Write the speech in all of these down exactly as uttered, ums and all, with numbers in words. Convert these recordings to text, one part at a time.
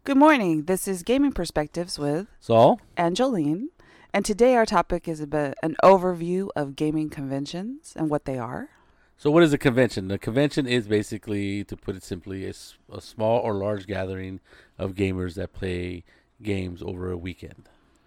Good morning. This is Gaming Perspectives with Saul and Jolene. And today our topic is about an overview of gaming conventions and what they are. So what is a convention? The convention is basically, to put it simply, a, s- a small or large gathering of gamers that play games over a weekend.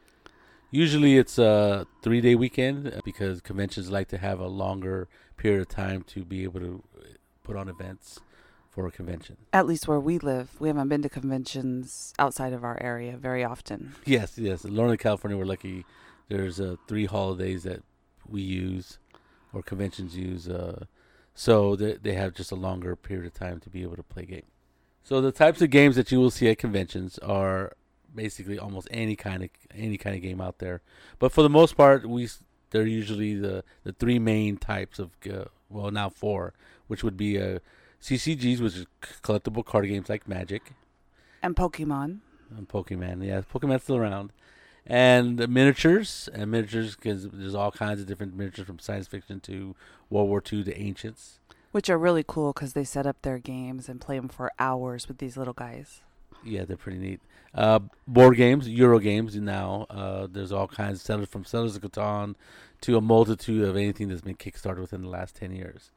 Usually it's a three-day weekend uh, because conventions like to have a longer period of time to be able to put on events for a convention. At least where we live, we haven't been to conventions outside of our area very often. Yes, yes. In Northern California, we're lucky. There's uh, three holidays that we use or conventions use. Uh, so they, they have just a longer period of time to be able to play games. So the types of games that you will see at conventions are basically almost any kind of any kind of game out there. But for the most part, we s- they're usually the, the three main types of uh, well now four, which would be uh, C C Gs, which is c- collectible card games like Magic And Pokemon. and Pokemon. Yeah, Pokemon's still around. And the miniatures and miniatures because there's all kinds of different miniatures from science fiction to World War Two to ancients. Which are really cool because they set up their games and play them for hours with these little guys. Yeah, they're pretty neat. Uh, board games, Euro games now. Uh, there's all kinds of sellers from Settlers of Catan to a multitude of anything that's been kickstarted within the last ten years.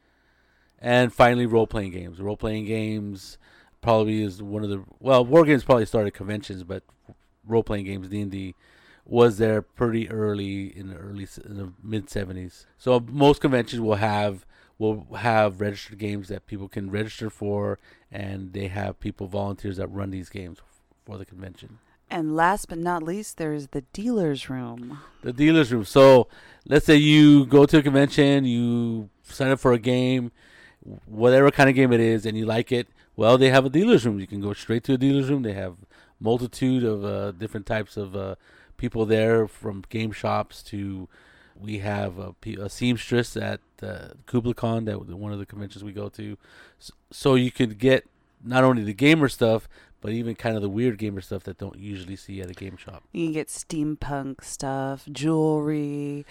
And finally, role-playing games. Role-playing games probably is one of the... Well, war games probably started conventions, but role-playing games, D and D, was there pretty early in the early s- in the mid seventies. So most conventions will have will have registered games that people can register for, and they have people volunteers that run these games for the convention. And last but not least, there is the dealer's room. The dealer's room. So let's say you go to a convention, you sign up for a game, whatever kind of game it is, and you like it. Well, they have a dealer's room. You can go straight to a dealer's room. They have multitude of uh, different types of uh, people there, from game shops to we have a, pe- a seamstress at uh, KublaCon, that one of the conventions we go to. S- So you could get not only the gamer stuff, but even kind of the weird gamer stuff that don't usually see at a game shop. You can get steampunk stuff, jewelry,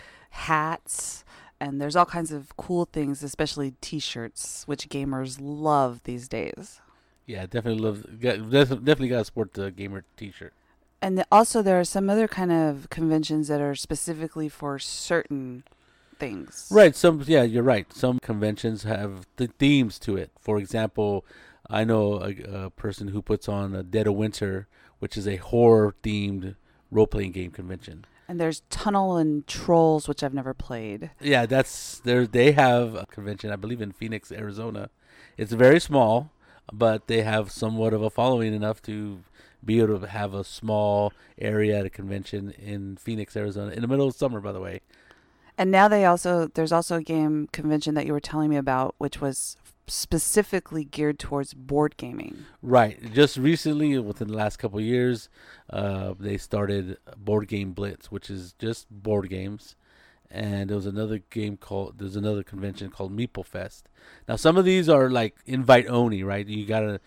hats, and there's all kinds of cool things, especially t-shirts, which gamers love these days. Yeah, definitely love. got- def- Definitely got to sport the gamer T-shirt. And th- also there are some other kind of conventions that are specifically for certain things. Right. Some. Yeah, you're right. Some conventions have the themes to it. For example, I know a, a person who puts on a Dead of Winter, which is a horror-themed role-playing game convention. And there's Tunnel and Trolls, which I've never played. Yeah, that's there. They have a convention, I believe, in Phoenix, Arizona. It's very small, but they have somewhat of a following enough to be able to have a small area at a convention in Phoenix, Arizona, in the middle of summer, by the way. And now they also, there's also a game convention that you were telling me about, which was specifically geared towards board gaming. Right. Just recently, within the last couple of years, uh, they started Board Game Blitz, which is just board games. And there was another game called, there's another convention called Meeple Fest. Now, some of these are like invite only, right? You got to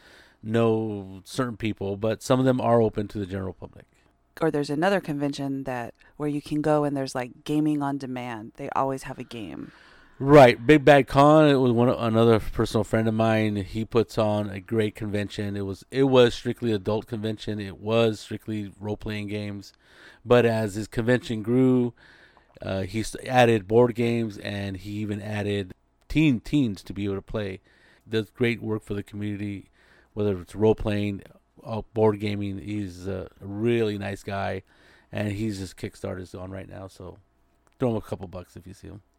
know certain people, but some of them are open to the general public. Or there's another convention that where you can go and there's like gaming on demand. They always have a game. Right, Big Bad Con. It was one of, another personal friend of mine. He puts on a great convention. It was it was strictly adult convention. It was strictly role playing games, but as his convention grew, uh, he st- added board games, and he even added teen teens to be able to play. Does great work for the community, whether it's role playing, uh, board gaming. He's a really nice guy, and he's just Kickstarter's on right now. So throw him a couple bucks if you see him.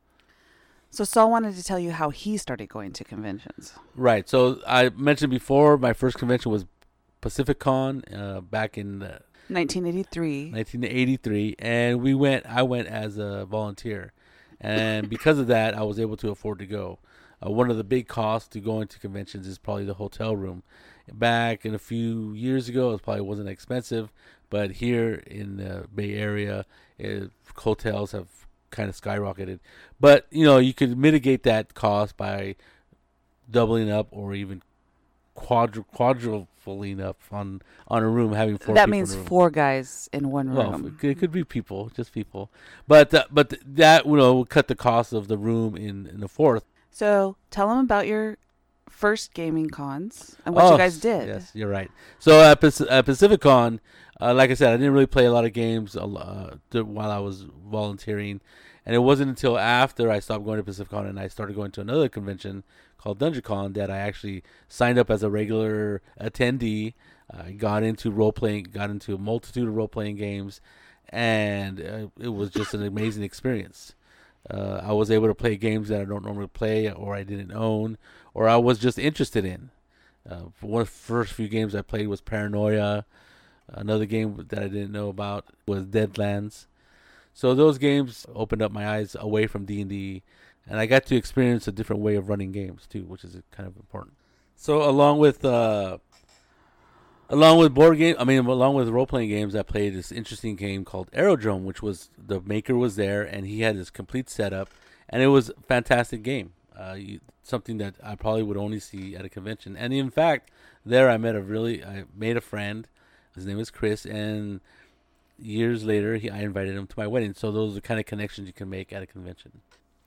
So Saul wanted to tell you how he started going to conventions. Right. So I mentioned before, my first convention was PacificCon uh, back in uh, nineteen eighty-three. nineteen eighty-three, and we went. I went as a volunteer, and because of that, I was able to afford to go. Uh, one of the big costs to going to conventions is probably the hotel room. Back in a few years ago, it probably wasn't expensive, but here in the Bay Area, it, hotels have kind of skyrocketed. But you know, you could mitigate that cost by doubling up or even quadru- quadrupling up on on a room, having four. That people means in a room. four guys in one Well, room. it could, it could be people, just people, but uh, but that you know would cut the cost of the room in in the fourth. So tell them about your first gaming cons and what oh, you guys did. Yes, you're right. So at, Pac- at Pacificon, uh, like I said, I didn't really play a lot of games uh, while I was volunteering. And it wasn't until after I stopped going to Pacificon and I started going to another convention called DungeonCon that I actually signed up as a regular attendee. I uh, got into role-playing, got into a multitude of role-playing games, and uh, it was just an amazing experience. Uh, I was able to play games that I don't normally play or I didn't own or I was just interested in. Uh, one of the first few games I played was Paranoia. Another game that I didn't know about was Deadlands. So those games opened up my eyes away from D and D, and I got to experience a different way of running games too, which is kind of important. So along with uh, along with board game, I mean along with role playing games, I played this interesting game called Aerodrome, which was the maker was there and he had this complete setup, and it was a fantastic game. Uh, you, something that I probably would only see at a convention, and in fact, there I met a really I made a friend. His name is Chris, and years later, he, I invited him to my wedding. So those are the kind of connections you can make at a convention.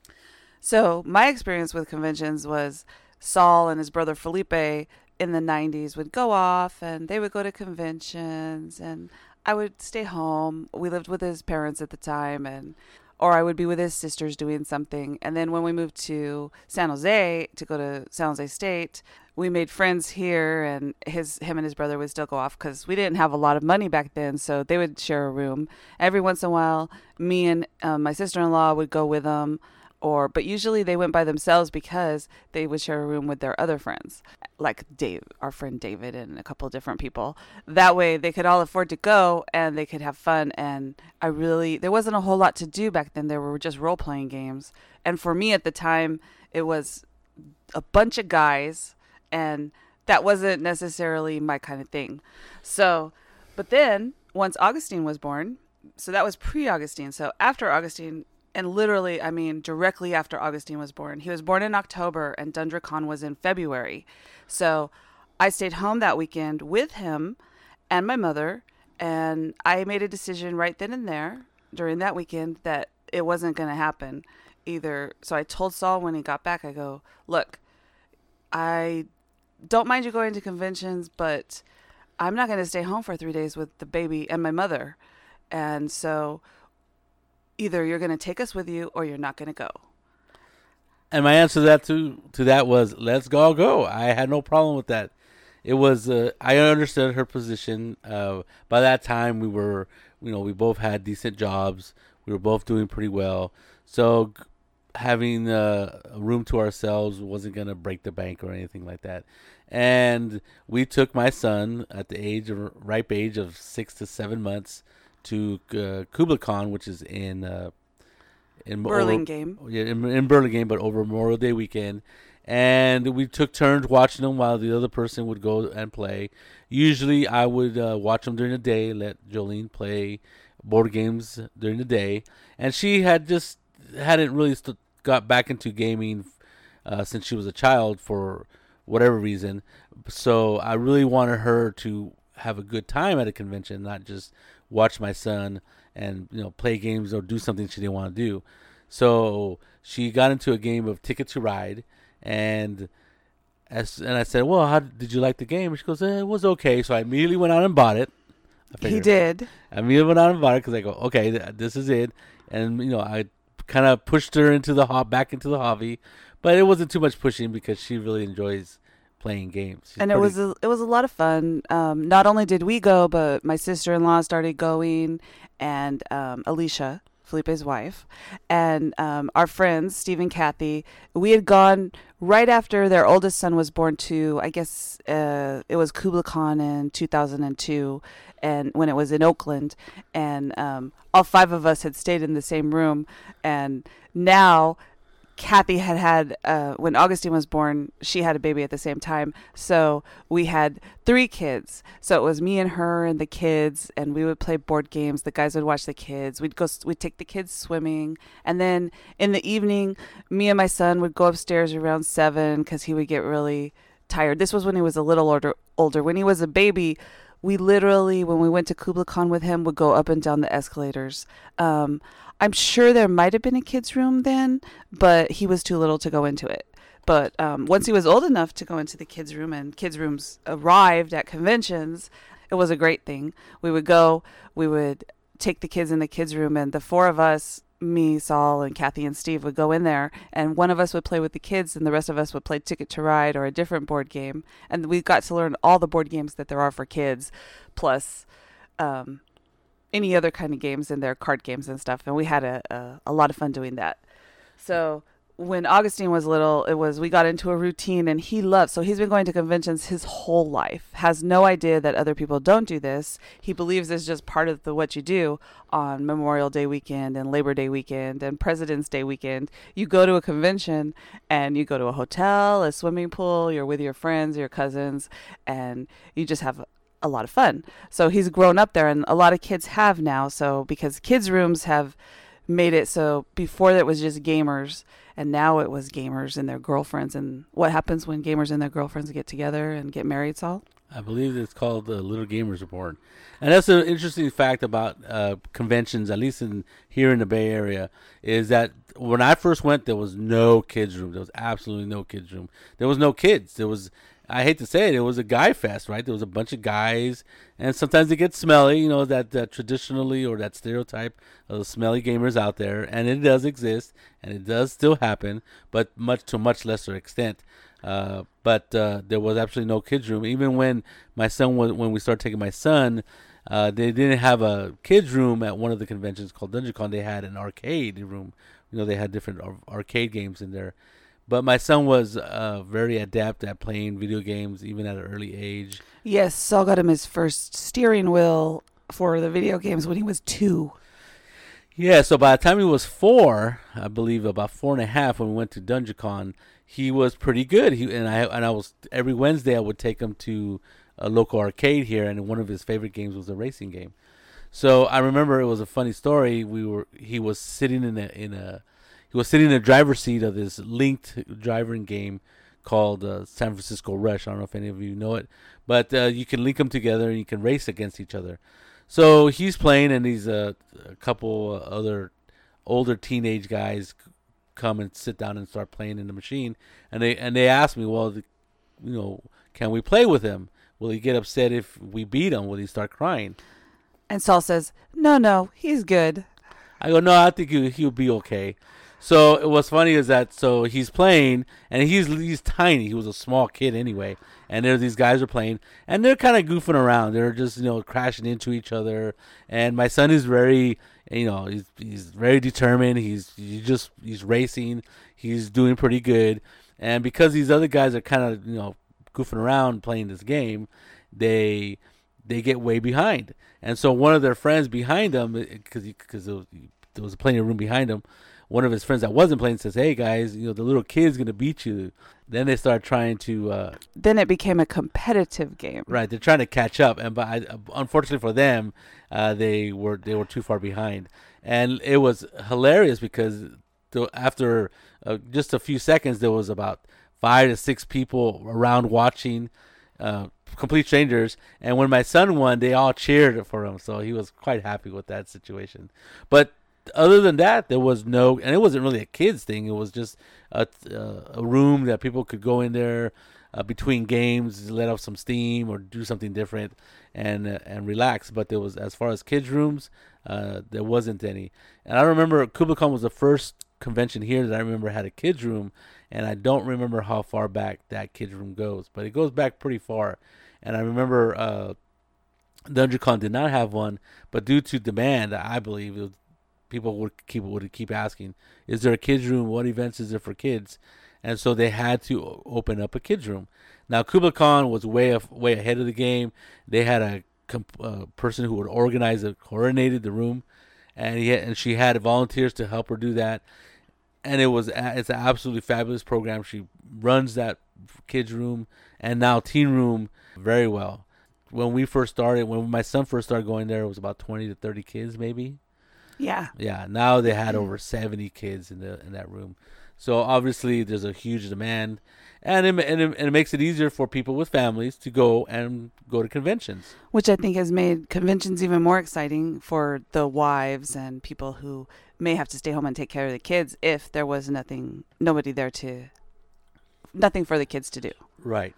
So my experience with conventions was Saul and his brother Felipe in the nineties would go off and they would go to conventions and I would stay home. We lived with his parents at the time, and or I would be with his sisters doing something. And then when we moved to San Jose to go to San Jose State, we made friends here, and his him and his brother would still go off because we didn't have a lot of money back then, so they would share a room. Every once in a while, me and um, my sister-in-law would go with them, or but usually they went by themselves because they would share a room with their other friends, like Dave, our friend David, and a couple of different people. That way they could all afford to go and they could have fun. And I really, there wasn't a whole lot to do back then. There were just role-playing games. And for me at the time, it was a bunch of guys, and that wasn't necessarily my kind of thing. So, but then once Augustine was born, so that was pre-Augustine. So after Augustine, and literally, I mean, directly after Augustine was born, he was born in October and DungeonCon was in February. So I stayed home that weekend with him and my mother, and I made a decision right then and there during that weekend that it wasn't going to happen either. So I told Saul when he got back, I go, look, I don't mind you going to conventions, but I'm not going to stay home for three days with the baby and my mother. And so either you're going to take us with you or you're not going to go. And my answer to that to to that was, let's go go. I had no problem with that. It was uh, I understood her position. Uh, by that time, we were, you know, we both had decent jobs. We were both doing pretty well. So having uh, a room to ourselves wasn't going to break the bank or anything like that. And we took my son at the age of ripe age of six to seven months to uh, KublaCon, which is in uh, in Burlingame. Over, yeah, in, in Burlingame, but over Memorial Day weekend. And we took turns watching them while the other person would go and play. Usually, I would uh, watch them during the day, let Jolene play board games during the day, and she had just hadn't really st- got back into gaming uh, since she was a child for whatever reason. So I really wanted her to have a good time at a convention, not just watch my son and, you know, play games or do something she didn't want to do. So she got into a game of Ticket to Ride, and as and I said, well, how did you like the game? And she goes, eh, it was okay. So I immediately went out and bought it. He did. I immediately went out and bought it because I go, okay, th- this is it. And, you know, I kind of pushed her into the ho- back into the hobby, but it wasn't too much pushing because she really enjoys playing games. She's and it pretty... was a, it was a lot of fun. Um, not only did we go, but my sister-in-law started going, and um, Alicia, Felipe's wife, and um, our friends, Steve and Kathy. We had gone right after their oldest son was born to, I guess uh, it was KublaCon in two thousand two, and when it was in Oakland, and um, all five of us had stayed in the same room. And now Kathy had had, uh, when Augustine was born, she had a baby at the same time. So we had three kids. So it was me and her and the kids, and we would play board games. The guys would watch the kids. We'd go, we'd take the kids swimming. And then in the evening, me and my son would go upstairs around seven because he would get really tired. This was when he was a little older. older. When he was a baby, we literally, when we went to Kubla Khan with him, would go up and down the escalators. Um, I'm sure there might have been a kid's room then, but he was too little to go into it. But um, once he was old enough to go into the kids' room and kids' rooms arrived at conventions, it was a great thing. We would go, we would take the kids in the kids' room, and the four of us, me, Saul, and Kathy and Steve, would go in there, and one of us would play with the kids, and the rest of us would play Ticket to Ride or a different board game. And we got to learn all the board games that there are for kids, plus um, any other kind of games in there, card games and stuff. And we had a, a, a lot of fun doing that. So when Augustine was little, it was we got into a routine, and he loved, so he's been going to conventions his whole life, has no idea that other people don't do this. He believes it's just part of the what you do on Memorial Day weekend and Labor Day weekend and President's Day weekend. You go to a convention and you go to a hotel, a swimming pool, you're with your friends, your cousins, and you just have a lot of fun. So he's grown up there, and a lot of kids have now. So because kids' rooms have made it so before it was just gamers, and now it was gamers and their girlfriends. And what happens when gamers and their girlfriends get together and get married, Saul? I believe it's called the uh, Little Gamers Report. And that's an interesting fact about uh, conventions, at least in here in the Bay Area, is that when I first went, there was no kids room. There was absolutely no kids room. There was no kids. There was, I hate to say it, it was a guy fest, right? There was a bunch of guys, and sometimes they get smelly, you know, that, that traditionally or that stereotype of the smelly gamers out there, and it does exist, and it does still happen, but much to a much lesser extent. Uh, but uh, there was absolutely no kids room. Even when my son was, when we started taking my son, uh, they didn't have a kids room at one of the conventions called DungeonCon. They had an arcade room. You know, they had different ar- arcade games in there. But my son was uh, very adept at playing video games, even at an early age. Yes, Saul got him his first steering wheel for the video games when he was two. Yeah, so by the time he was four, I believe about four and a half, when we went to DungeonCon, he was pretty good. He and I and I was every Wednesday I would take him to a local arcade here, and one of his favorite games was a racing game. So I remember it was a funny story. We were he was sitting in a in a he was sitting in the driver's seat of this linked driving game called uh, San Francisco Rush. I don't know if any of you know it, but uh, you can link them together and you can race against each other. So he's playing, and these uh, a couple uh, other older teenage guys come and sit down and start playing in the machine, and they and they ask me, well, the, you know, can we play with him? Will he get upset if we beat him? Will he start crying? And Saul says, no, no, he's good. I go, no, I think he, he'll be okay. So what's funny is that so he's playing, and he's he's tiny. He was a small kid anyway, and there these guys are playing, and they're kind of goofing around. They're just, you know, crashing into each other. And my son is very, you know, he's he's very determined. He's he's just he's racing. He's doing pretty good. And because these other guys are kind of, you know, goofing around playing this game, they they get way behind. And so one of their friends behind them, because because there, there was plenty of room behind them, one of his friends that wasn't playing says, hey guys, you know, the little kid's gonna beat you. Then they start trying to uh, then it became a competitive game. Right, they're trying to catch up, and by unfortunately for them, uh, they were they were too far behind. And it was hilarious because the, after uh, just a few seconds, there was about five to six people around watching, uh, complete strangers. And when my son won, they all cheered for him, so he was quite happy with that situation. But other than that, there was no, and it wasn't really a kids thing. It was just a, uh, a room that people could go in there uh, between games, let off some steam or do something different, and uh, and relax. But there was, as far as kids rooms, uh, there wasn't any. And I remember Kubla Khan was the first convention here that I remember had a kids room, and I don't remember how far back that kids room goes, but it goes back pretty far. And I remember uh, DungeonCon did not have one, but due to demand, I believe it was, people would keep would keep asking, is there a kids room? What events is there for kids? And so they had to open up a kids room. Now Kubla Khan was way way ahead of the game. They had a comp- uh, person who would organize it, coordinated the room, and he had, and she had volunteers to help her do that. And it was it's an absolutely fabulous program. She runs that kids room and now teen room very well. When we first started, when my son first started going there, it was about twenty to thirty kids maybe. Yeah. Yeah. Now they had over seventy kids in the in that room. So obviously there's a huge demand, and it, and, it, and it makes it easier for people with families to go and go to conventions. Which I think has made conventions even more exciting for the wives and people who may have to stay home and take care of the kids if there was nothing, nobody there to, nothing for the kids to do. Right.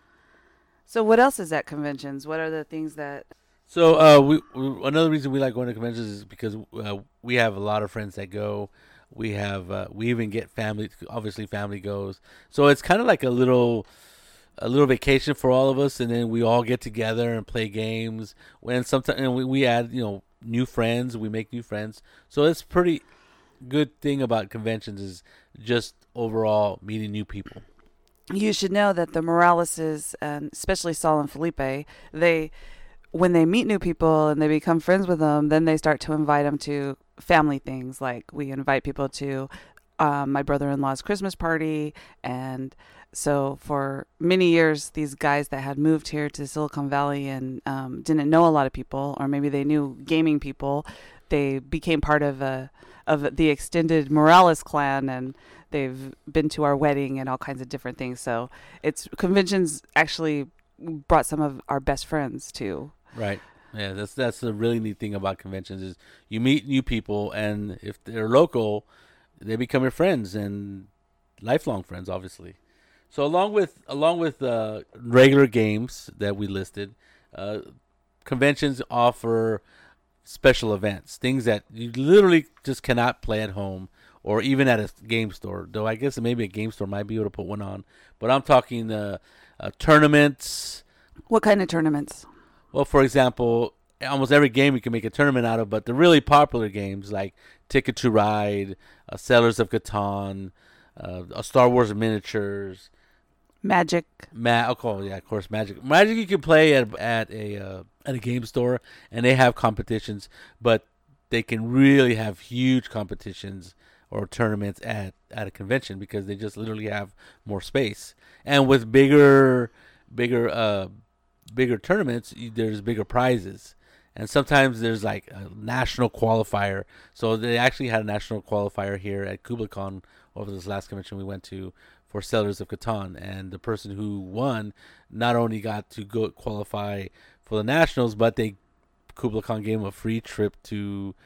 So what else is at conventions? What are the things that... So uh, we, we another reason we like going to conventions is because uh, we have a lot of friends that go. We have uh, we even get family. Obviously, family goes. So it's kind of like a little a little vacation for all of us, and then we all get together and play games. When sometimes and we, we add you know new friends. We make new friends. So it's pretty good thing about conventions is just overall meeting new people. You should know that the Moraleses, and especially Saul and Felipe, they when they meet new people and they become friends with them, then they start to invite them to family things. Like we invite people to um, my brother-in-law's Christmas party. And so for many years, these guys that had moved here to Silicon Valley and um, didn't know a lot of people, or maybe they knew gaming people, they became part of a, of the extended Morales clan, and they've been to our wedding and all kinds of different things. So it's conventions actually brought some of our best friends too. Right. Yeah, that's that's the really neat thing about conventions is you meet new people, and if they're local, they become your friends and lifelong friends, obviously. So along with along with uh, regular games that we listed, uh, conventions offer special events, things that you literally just cannot play at home or even at a game store. Though I guess maybe a game store might be able to put one on, but I'm talking uh, uh, tournaments. What kind of tournaments? Well, for example, almost every game you can make a tournament out of, but the really popular games like Ticket to Ride, uh, Settlers of Catan, uh, Star Wars miniatures, Magic. Ma- oh, yeah, of course, Magic. Magic you can play at at a uh, at a game store, and they have competitions, but they can really have huge competitions or tournaments at, at a convention because they just literally have more space, and with bigger bigger uh. bigger tournaments, there's bigger prizes, and sometimes there's like a national qualifier. So they actually had a national qualifier here at KublaCon over this last convention we went to for Settlers of Catan, and the person who won not only got to go qualify for the nationals, but they KublaCon gave him a free trip to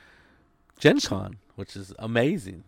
Gen Con, which is amazing.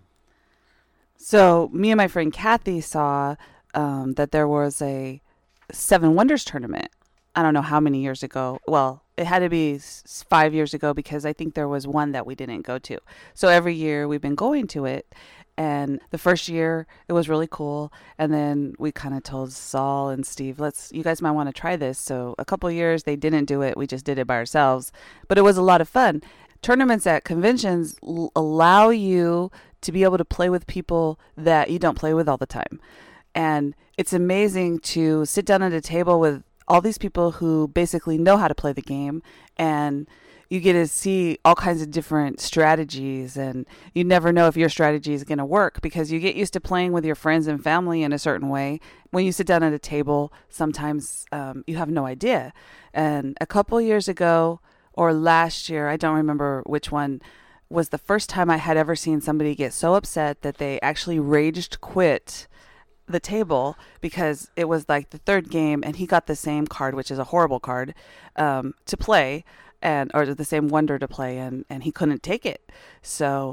So me and my friend Kathy saw um, that there was a Seven Wonders tournament. I don't know how many years ago. Well, it had to be five years ago because I think there was one that we didn't go to. So every year we've been going to it. And the first year it was really cool. And then we kind of told Saul and Steve, let's, you guys might want to try this. So a couple of years they didn't do it. We just did it by ourselves. But it was a lot of fun. Tournaments at conventions l- allow you to be able to play with people that you don't play with all the time. And it's amazing to sit down at a table with all these people who basically know how to play the game, and you get to see all kinds of different strategies, and you never know if your strategy is going to work because you get used to playing with your friends and family in a certain way. When you sit down at a table, sometimes um, you have no idea. And a couple years ago, or last year, I don't remember which one, was the first time I had ever seen somebody get so upset that they actually raged quit the table because it was like the third game and he got the same card, which is a horrible card, um, to play, and or the same wonder to play, and, and he couldn't take it. So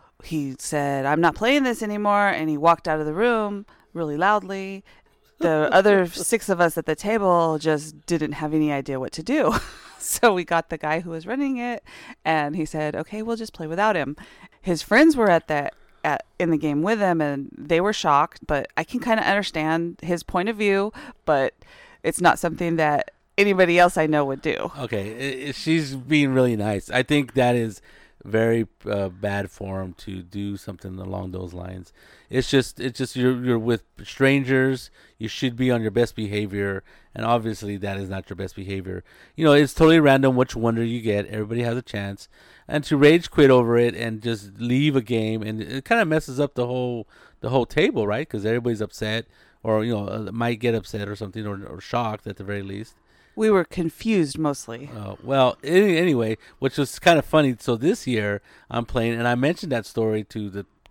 he said, I'm not playing this anymore, and he walked out of the room really loudly. The other six of us at the table just didn't have any idea what to do. So we got the guy who was running it, and he said, okay, we'll just play without him. His friends were at that At, in the game with him, and they were shocked, but I can kind of understand his point of view, but it's not something that anybody else I know would do. Okay, she's being really nice. I think that is very uh, bad form to do something along those lines. It's just, it's just you're you're with strangers. You should be on your best behavior, and obviously that is not your best behavior. You know, it's totally random which wonder you get. Everybody has a chance, and to rage quit over it and just leave a game, and it kind of messes up the whole the whole table, right? Because everybody's upset, or you know, might get upset or something, or, or shocked at the very least. We were confused mostly. Uh, well, any, anyway, which was kind of funny. So this year I'm playing, and I mentioned that story to the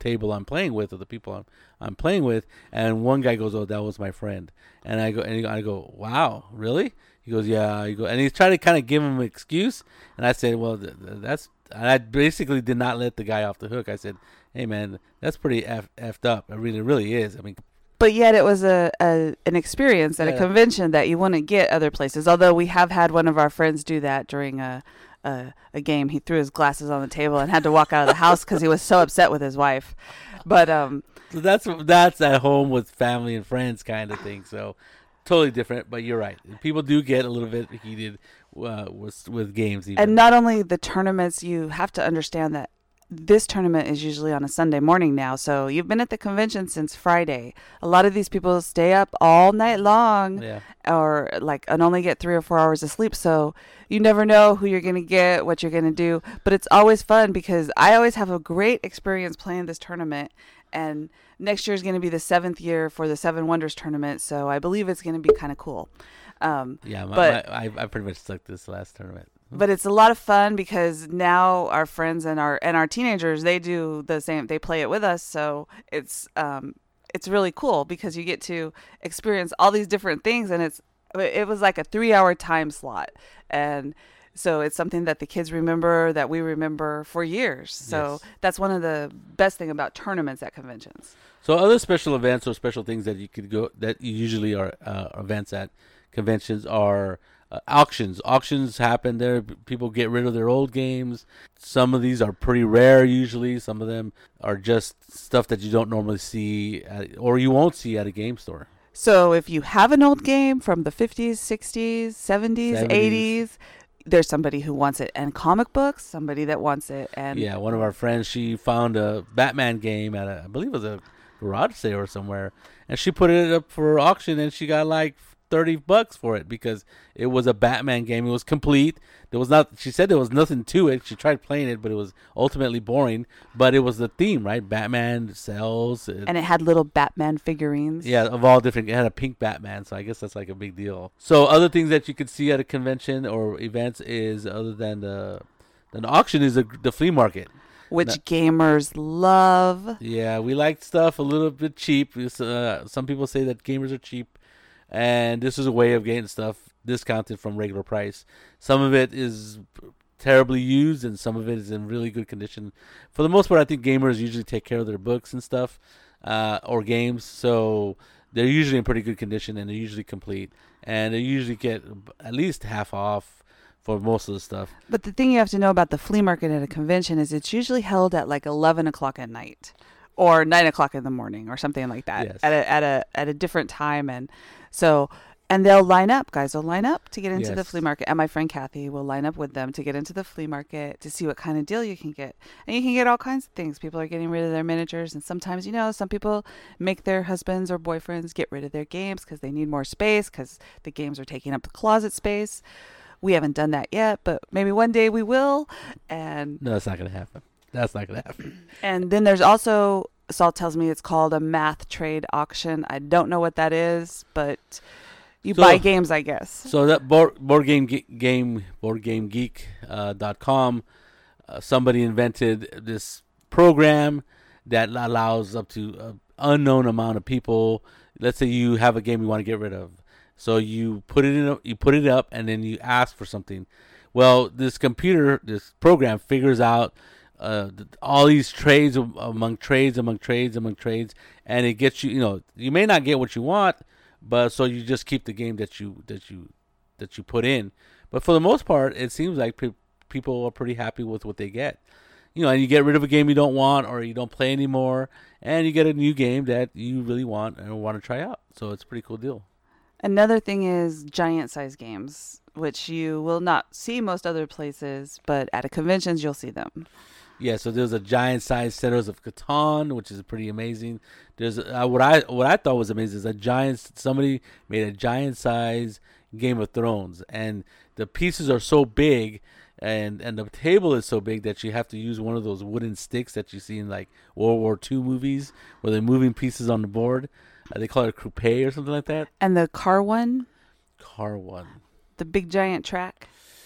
table I'm playing with or the people I'm I'm playing with, and one guy goes, "Oh, that was my friend," and I go and I go, "Wow, really?" He goes, "Yeah." You go, and he's trying to kind of give him an excuse, and I said, "Well, th- th- that's." And I basically did not let the guy off the hook. I said, "Hey, man, that's pretty f- effed up. It really, really is. I mean." But yet it was a, a an experience at Yeah. a convention that you wouldn't get other places. Although we have had one of our friends do that during a a, a game. He threw his glasses on the table and had to walk out of the house because he was so upset with his wife. But um, So that's that's at home with family and friends kind of thing. So totally different. But you're right. People do get a little bit heated uh, with with games. Even. And not only the tournaments, you have to understand that this tournament is usually on a Sunday morning now. So you've been at the convention since Friday. A lot of these people stay up all night long, Yeah. or like and only get three or four hours of sleep. So you never know who you're going to get, what you're going to do. But it's always fun because I always have a great experience playing this tournament. And next year is going to be the seventh year for the Seven Wonders tournament. So I believe it's going to be kind of cool. Um, Yeah, my, but my, I I pretty much stuck this last tournament. but it's a lot of fun because now our friends and our and our teenagers, they do the same. They play it with us, so it's um it's really cool because you get to experience all these different things, and it's it was like a three hour time slot, and so it's something that the kids remember, that we remember for years. So Yes. that's one of the best thing about tournaments at conventions. So other special events or special things that you could go that usually are uh, events at conventions are uh, auctions. Auctions happen there. P- People get rid of their old games. Some of these are pretty rare usually. Some of them are just stuff that you don't normally see at, or you won't see at a game store. So if you have an old game from the fifties, sixties, seventies, seventies. eighties, there's somebody who wants it. And comic books, somebody that wants it. And Yeah, one of our friends, she found a Batman game at a, I believe it was a garage sale or somewhere, and she put it up for auction, and she got like thirty bucks for it because it was a Batman game. It was complete. There was not. She said there was nothing to it. She tried playing it, but it was ultimately boring. But it was the theme, right? Batman sells. It, and it had little Batman figurines. yeah, of all different. It had a pink Batman, so I guess that's like a big deal. So other things that you could see at a convention or events is other than the, an auction is the, the flea market. Which No. gamers love. Yeah, we like stuff a little bit cheap. It's, uh, some people say that gamers are cheap, and this is a way of getting stuff discounted from regular price. Some of it is terribly used, and some of it is in really good condition. For the most part, I think gamers usually take care of their books and stuff, uh, or games, so they're usually in pretty good condition, and they're usually complete, and they usually get at least half off for most of the stuff. But the thing you have to know about the flea market at a convention is it's usually held at like eleven o'clock at night or nine o'clock in the morning or something like that. Yes. At a, at a, at a different time. And so, and they'll line up, guys will line up to get into the Yes. flea market. And my friend Kathy will line up with them to get into the flea market to see what kind of deal you can get. And you can get all kinds of things. People are getting rid of their miniatures. And sometimes, you know, some people make their husbands or boyfriends get rid of their games because they need more space because the games are taking up the closet space. We haven't done that yet, but maybe one day we will. And No, that's not going to happen. That's not going to happen. and then there's also, Salt tells me it's called a math trade auction. I don't know what that is, but you So- buy games, I guess. So that board, board game Ge- game board game geek uh, dot com, uh, somebody invented this program that allows up to an unknown amount of people. Let's say you have a game you want to get rid of, so you put it in, a, you put it up, and then you ask for something. Well, this computer, this program figures out uh, th- all these trades am- among trades, among trades, among trades, and it gets you. You know, you may not get what you want, but so you just keep the game that you that you that you put in. But for the most part, it seems like pe- people are pretty happy with what they get. You know, and you get rid of a game you don't want or you don't play anymore, and you get a new game that you really want and want to try out. So it's a pretty cool deal. Another thing is giant size games, which you will not see most other places, but at a conventions you'll see them. Yeah, so there's a giant size Settlers of Catan, which is pretty amazing. There's uh, what I what I thought was amazing is a giant. Somebody made a giant size Game of Thrones, and the pieces are so big, and and the table is so big that you have to use one of those wooden sticks that you see in like World War Two movies, where they're moving pieces on the board. Uh, they call it a croupe or something like that. And the car one, Car one. the big giant track.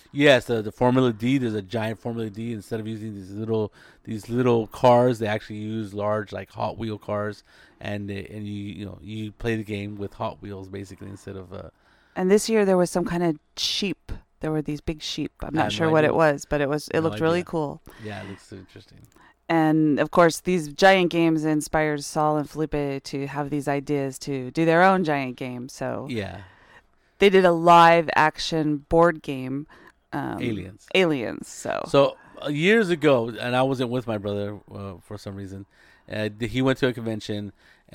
Yes, the, the Formula D. There's a giant Formula D. Instead of using these little these little cars, they actually use large like Hot Wheel cars, and they, and you you know you play the game with Hot Wheels basically instead of. Uh, And this year there was some kind of sheep. There were these big sheep. I'm I not have sure no what idea. it was, but it was it No looked really idea. cool. yeah, it looks interesting. And of course, these giant games inspired Saul and Felipe to have these ideas to do their own giant game. So Yeah, they did a live action board game. Um, aliens. Aliens. So. So uh, years ago, and I wasn't with my brother uh, for some reason. Uh, th- he went to a convention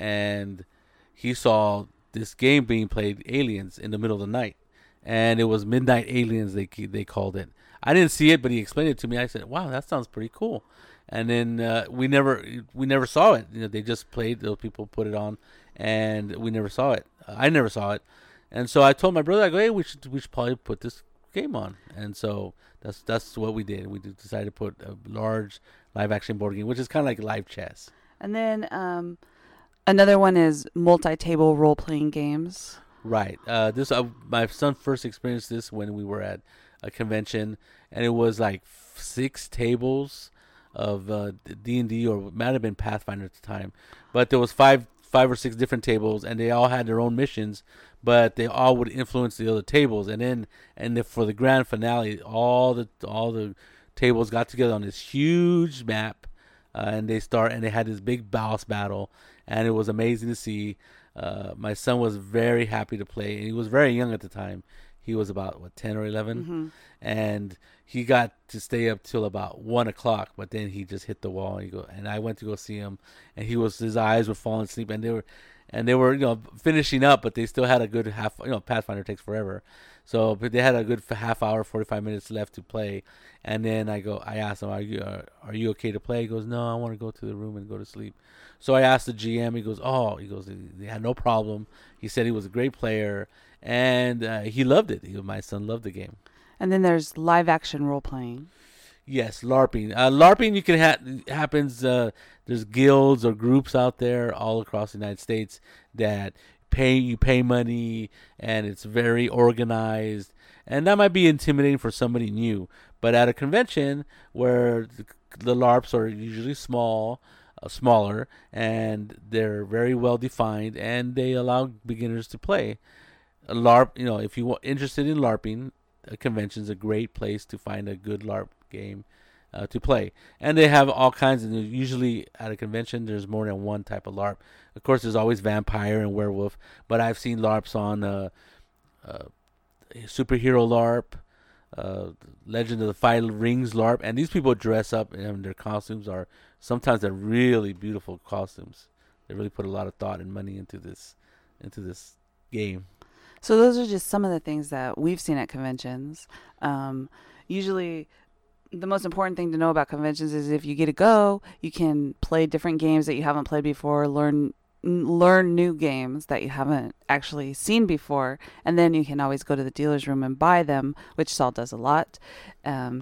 and he saw this game being played, Aliens, in the middle of the night, and it was Midnight Aliens. They they called it. I didn't see it, but he explained it to me. I said, "Wow, that sounds pretty cool." And then uh, we never we never saw it. You know, they just played. Those people put it on, and we never saw it. Uh, I never saw it, and so I told my brother, "I go, hey, we should we should probably put this game on." And so that's that's what we did. We decided to put a large live action board game, which is kind of like live chess. And then um, another one is multi-table role-playing games. Right. Uh, this uh, my son first experienced this when we were at a convention, and it was like f- six tables of uh, D and D, or it might have been Pathfinder at the time, but there was five five or six different tables, and they all had their own missions, but they all would influence the other tables, and then and the, for the grand finale, all the all the tables got together on this huge map, uh, and they start and they had this big boss battle, and it was amazing to see. Uh, my son was very happy to play, and he was very young at the time. He was about what ten or eleven, Mm-hmm. and he got to stay up till about one o'clock. But then he just hit the wall. And, he go, and I went to go see him, and he was his eyes were falling asleep, and they were, and they were you know finishing up, but they still had a good half. You know, Pathfinder takes forever, so but they had a good half hour, forty five minutes left to play. And then I go, I asked him, "Are you uh, are you okay to play?" He goes, "No, I want to go to the room and go to sleep." So I asked the G M. He goes, "Oh," he goes, "They had no problem." He said he was a great player, and uh, he loved it. He, my son loved the game. And then there's live action role-playing. Yes, LARPing. Uh, LARPing, you can ha- happens. Uh, there's guilds or groups out there all across the United States that pay you pay money, and it's very organized, and that might be intimidating for somebody new. But at a convention where the, the LARPs are usually small, uh, smaller, and they're very well defined, and they allow beginners to play. A LARP, you know, if you're interested in LARPing, a convention is a great place to find a good LARP game uh, to play. And they have all kinds of, usually at a convention, there's more than one type of LARP. Of course, there's always vampire and werewolf, but I've seen LARPs on uh, uh, superhero LARP, uh, Legend of the Five Rings LARP, and these people dress up, and their costumes are, sometimes they're really beautiful costumes. They really put a lot of thought and money into this, into this game. So those are just some of the things that we've seen at conventions. Um, usually, the most important thing to know about conventions is if you get to go, you can play different games that you haven't played before, learn learn new games that you haven't actually seen before, and then you can always go to the dealer's room and buy them, which Saul does a lot. Um,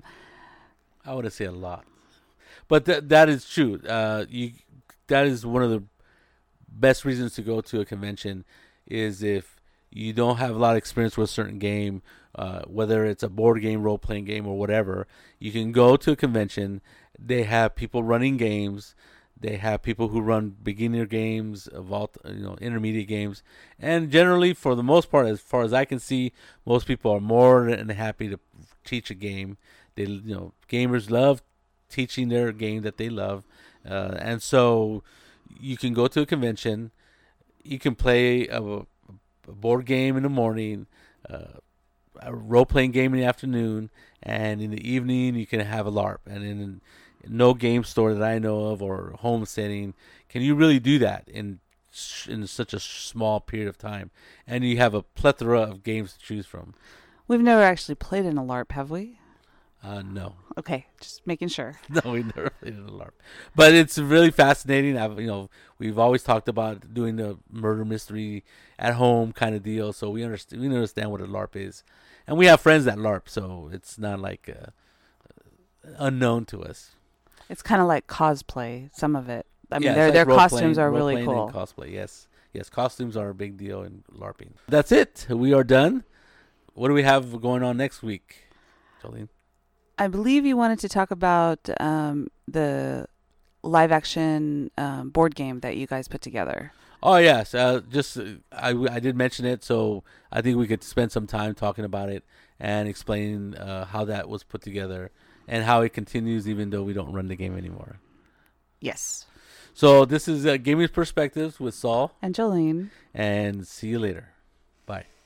I wouldn't say a lot, but th- that is true. Uh, you that is one of the best reasons to go to a convention, is if you don't have a lot of experience with a certain game, uh, whether it's a board game, role playing game, or whatever. You can go to a convention. They have people running games. They have people who run beginner games, vault, you know, intermediate games, and generally, for the most part, as far as I can see, most people are more than happy to teach a game. They, you know, gamers love teaching their game that they love, uh, and so you can go to a convention. You can play a, a board game in the morning, uh, a role playing game in the afternoon, and in the evening you can have a LARP. And in no game store that I know of or home setting can you really do that in in such a small period of time, and you have a plethora of games to choose from. we've never actually played in a LARP, have we? Uh, no, Okay, just making sure. no, we never played in a LARP, but it's really fascinating. I've, you know, we've always talked about doing the murder mystery at home kind of deal, so we understand we understand what a LARP is, and we have friends that LARP, so it's not like uh, unknown to us. It's kind of like cosplay, some of it. I mean, Yeah, their it's like their role-playing- costumes are really role-playing and cool. cosplay, yes, yes, costumes are a big deal in LARPing. That's it. We are done. What do we have going on next week, Jolene. I believe you wanted to talk about um, the live action um, board game that you guys put together. Oh yes, uh, just uh, I I did mention it, so I think we could spend some time talking about it and explaining uh, how that was put together and how it continues, even though we don't run the game anymore. Yes. So this is uh, Gaming Perspectives with Saul And Jolene. and see you later. Bye.